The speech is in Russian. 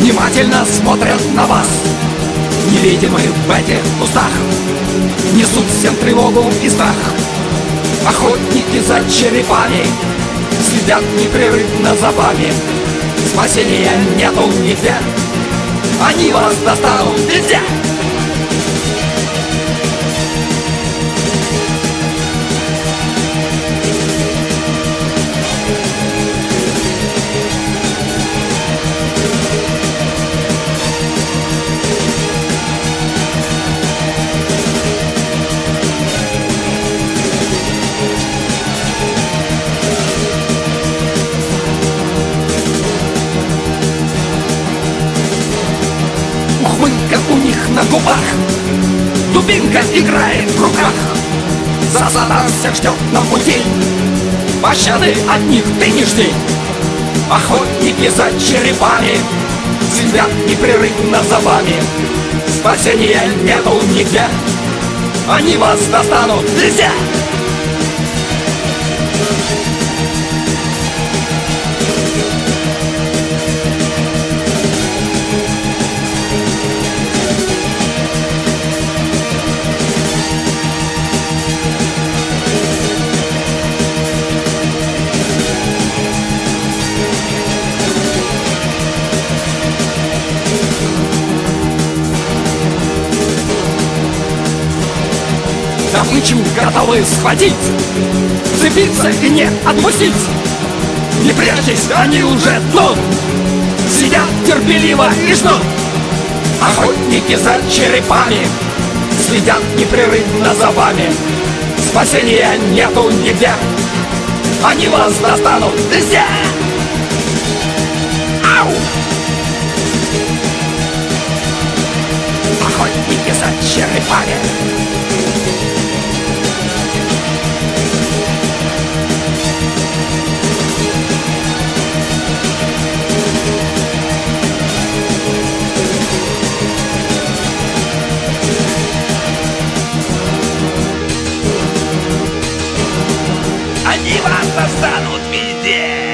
внимательно смотрят на вас. Невидимые в этих кустах несут всем тревогу и страх. Охотники за черепами следят непрерывно за вами. Спасения нету нигде, они вас достанут везде. Ухмылка у них на губах, дубинка играет в руках. Засада всех ждет на пути, пощады от них ты не жди. Охотники за черепами следят непрерывно за вами. Спасения нету нигде, они вас достанут везде. Добычу готовы схватить, цепиться и не отпустить. Не прячьтесь, они уже тут, сидят терпеливо и ждут. Охотники за черепами следят непрерывно за вами. Спасения нету нигде, они вас достанут везде. Ау! Охотники за черепами. Они вас достанут везде.